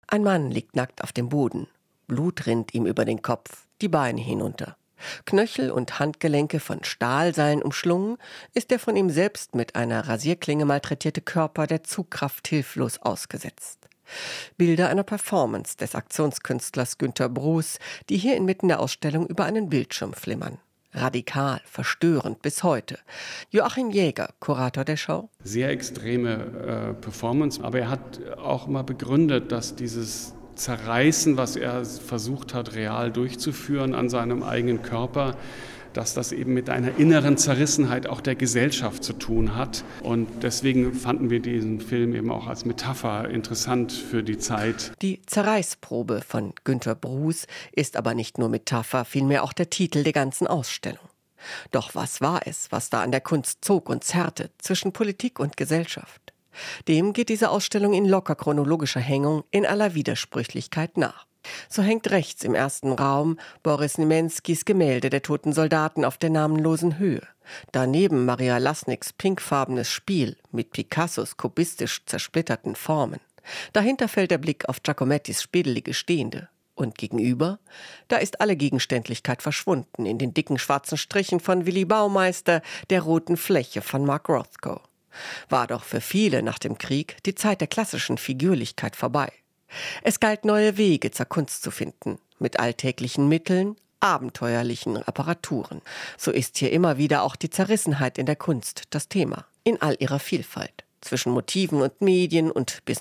Ein Mann liegt nackt auf dem Boden. Blut rinnt ihm über den Kopf, die Beine hinunter. Knöchel und Handgelenke von Stahlseilen umschlungen, ist der von ihm selbst mit einer Rasierklinge malträtierte Körper der Zugkraft hilflos ausgesetzt. Bilder einer Performance des Aktionskünstlers Günter Bruce, die hier inmitten der Ausstellung über einen Bildschirm flimmern. Radikal, verstörend bis heute. Joachim Jäger, Kurator der Show. Sehr extreme Performance, aber er hat auch mal begründet, dass dieses Zerreißen, was er versucht hat, real durchzuführen an seinem eigenen Körper, dass das eben mit einer inneren Zerrissenheit auch der Gesellschaft zu tun hat. Und deswegen fanden wir diesen Film eben auch als Metapher interessant für die Zeit. Die Zerreißprobe von Günter Bruce ist aber nicht nur Metapher, vielmehr auch der Titel der ganzen Ausstellung. Doch was war es, was da an der Kunst zog und zerrte zwischen Politik und Gesellschaft? Dem geht diese Ausstellung in locker chronologischer Hängung in aller Widersprüchlichkeit nach. So hängt rechts im ersten Raum Boris Nimenskys Gemälde der toten Soldaten auf der namenlosen Höhe. Daneben Maria Lasniks pinkfarbenes Spiel mit Picassos kubistisch zersplitterten Formen. Dahinter fällt der Blick auf Giacomettis spiedelige Stehende. Und gegenüber, da ist alle Gegenständlichkeit verschwunden in den dicken schwarzen Strichen von Willy Baumeister, der roten Fläche von Mark Rothko. War doch für viele nach dem Krieg die Zeit der klassischen Figürlichkeit vorbei. Es galt, neue Wege zur Kunst zu finden, mit alltäglichen Mitteln, abenteuerlichen Apparaturen. So ist hier immer wieder auch die Zerrissenheit in der Kunst das Thema, in all ihrer Vielfalt. Zwischen Motiven und Medien und bis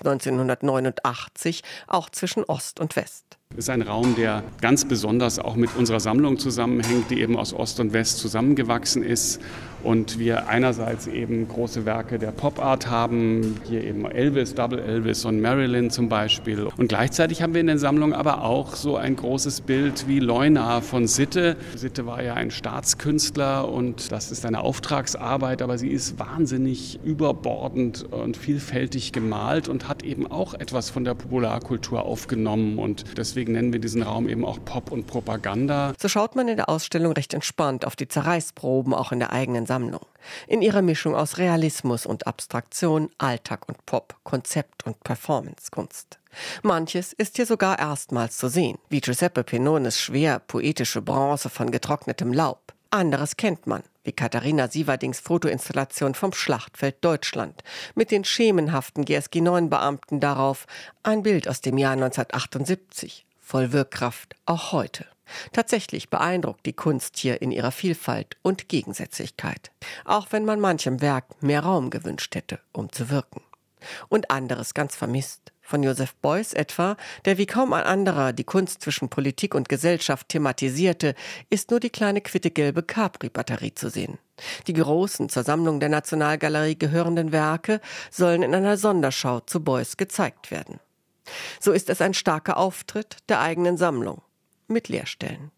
1989 auch zwischen Ost und West. Es ist ein Raum, der ganz besonders auch mit unserer Sammlung zusammenhängt, die eben aus Ost und West zusammengewachsen ist. Und wir einerseits eben große Werke der Pop-Art haben, hier eben Elvis, Double Elvis und Marilyn zum Beispiel. Und gleichzeitig haben wir in der Sammlung aber auch so ein großes Bild wie Leuna von Sitte. Sitte war ja ein Staatskünstler und das ist eine Auftragsarbeit, aber sie ist wahnsinnig überbordend und vielfältig gemalt und hat eben auch etwas von der Popularkultur aufgenommen. Und deswegen nennen wir diesen Raum eben auch Pop und Propaganda. So schaut man in der Ausstellung recht entspannt auf die Zerreißproben auch in der eigenen Sammlung. In ihrer Mischung aus Realismus und Abstraktion, Alltag und Pop, Konzept und Performancekunst. Manches ist hier sogar erstmals zu sehen, wie Giuseppe Pinones schwer poetische Bronze von getrocknetem Laub. Anderes kennt man, wie Katharina Sieverdings Fotoinstallation vom Schlachtfeld Deutschland mit den schemenhaften GSG-9-Beamten darauf, ein Bild aus dem Jahr 1978, voll Wirkkraft auch heute. Tatsächlich beeindruckt die Kunst hier in ihrer Vielfalt und Gegensätzlichkeit, auch wenn man manchem Werk mehr Raum gewünscht hätte, um zu wirken. Und anderes ganz vermisst. Von Joseph Beuys etwa, der wie kaum ein anderer die Kunst zwischen Politik und Gesellschaft thematisierte, ist nur die kleine quittegelbe Capri-Batterie zu sehen. Die großen zur Sammlung der Nationalgalerie gehörenden Werke sollen in einer Sonderschau zu Beuys gezeigt werden. So ist es ein starker Auftritt der eigenen Sammlung mit Leerstellen.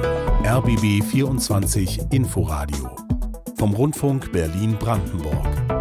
RBB 24 Inforadio vom Rundfunk Berlin-Brandenburg.